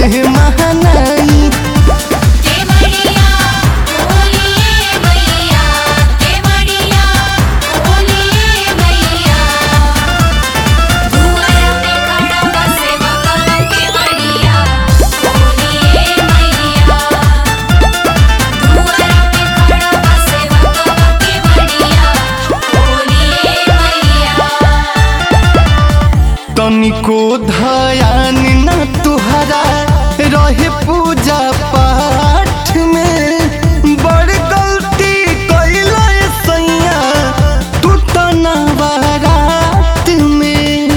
कैसे महानाई। तनिको ध्यान न तुहरा रहे पूजा पाठ में, बड़ गलती कैला सैया तू तो नवरात में।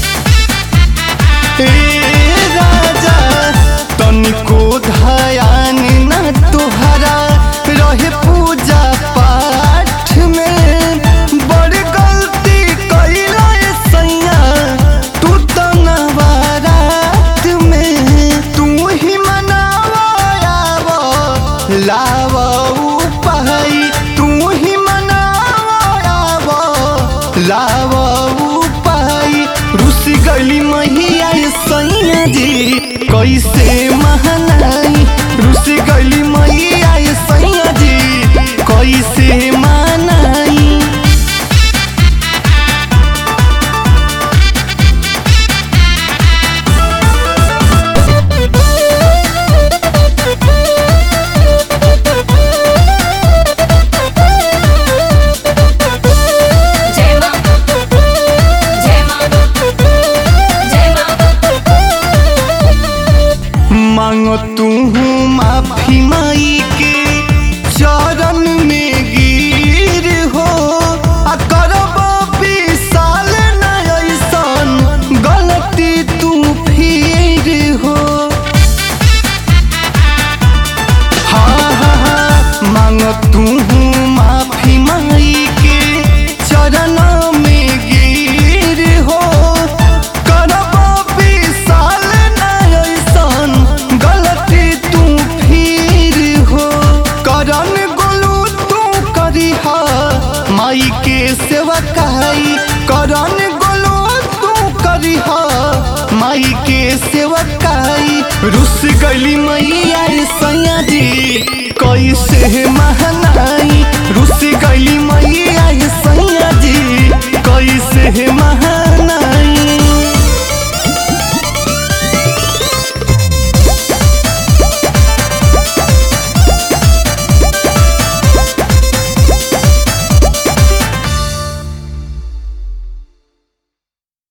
राजा तनिको ध्यान न तुहरा रहे पूजा पाठ में, बड़ गलती कैला सैया तू तो नवरात में। तू ही मनावा लावा उपाय, तू ही मनावा लावा उपाय। रुस गली मैया सैया जी कैसे महानाई, रुस गली मैया सैया जी कैसे मनाई। मांगो तू माफी माई के चरण में गिर हो, आ करब विशाल न ऐसन गलती तू फिर हो। हाँ हाँ हाँ मांगो तू माफी माई के चरण में गिर हो, करब विशाल न ऐसन गलती तू फिर हो। करन गोलू तू करिहा माई के सेवा कहाई, करन गोलू तू करिहा माई के सेवा कहाई। रुस गली मैया सैया जी कैसे महाना